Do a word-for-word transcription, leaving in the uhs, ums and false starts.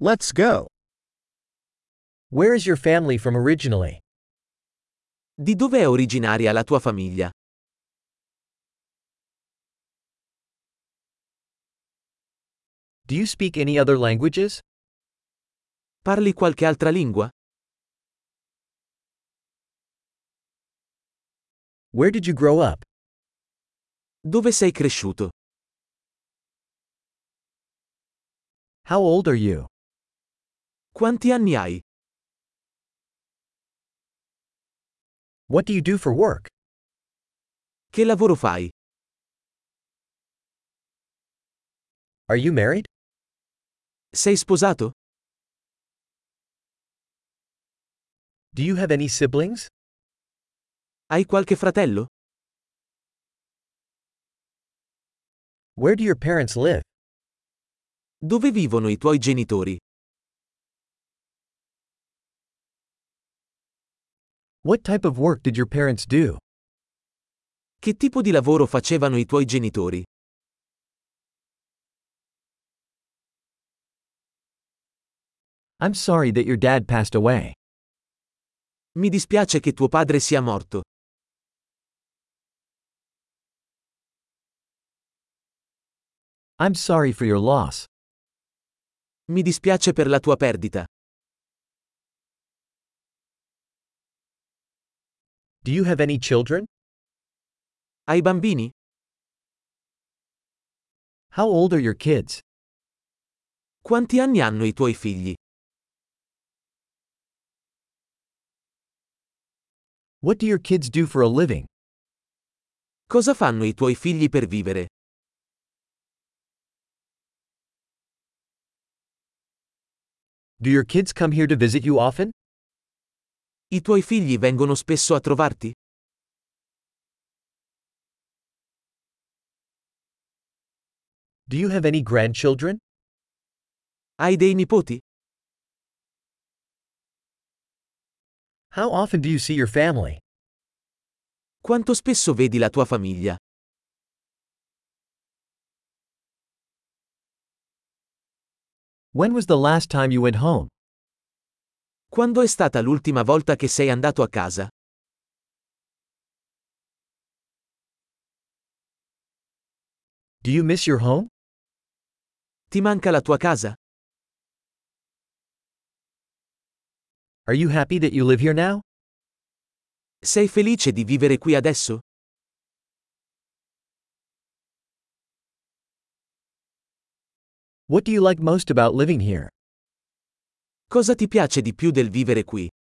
Let's go. Where is your family from originally? Di dove è originaria la tua famiglia? Do you speak any other languages? Parli qualche altra lingua? Where did you grow up? Dove sei cresciuto? How old are you? Quanti anni hai? What do you do for work? Che lavoro fai? Are you married? Sei sposato? Do you have any siblings? Hai qualche fratello? Where do your parents live? Dove vivono i tuoi genitori? What type of work did your parents do? Che tipo di lavoro facevano i tuoi genitori? I'm sorry that your dad passed away. Mi dispiace che tuo padre sia morto. I'm sorry for your loss. Mi dispiace per la tua perdita. Do you have any children? Hai bambini? How old are your kids? Quanti anni hanno i tuoi figli? What do your kids do for a living? Cosa fanno i tuoi figli per vivere? Do your kids come here to visit you often? I tuoi figli vengono spesso a trovarti? Do you have any grandchildren? Hai dei nipoti? How often do you see your family? Quanto spesso vedi la tua famiglia? When was the last time you went home? Quando è stata l'ultima volta che sei andato a casa? Do you miss your home? Ti manca la tua casa? Are you happy that you live here now? Sei felice di vivere qui adesso? What do you like most about living here? Cosa ti piace di più del vivere qui?